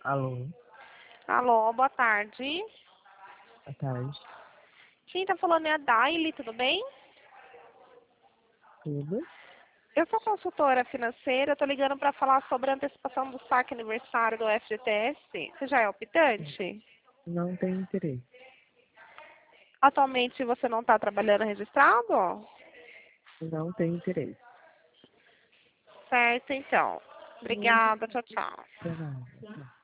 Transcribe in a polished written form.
Alô, Alô, boa tarde. boa tarde. Quem tá falando é a Daily, tudo bem? Tudo? Eu sou consultora financeira, tô ligando para falar sobre a antecipação do saque aniversário do FGTS. Você já é optante? Não tem interesse. Atualmente você não está trabalhando registrado? Não tem interesse. Certo, então. Obrigada, tchau, tchau. De nada.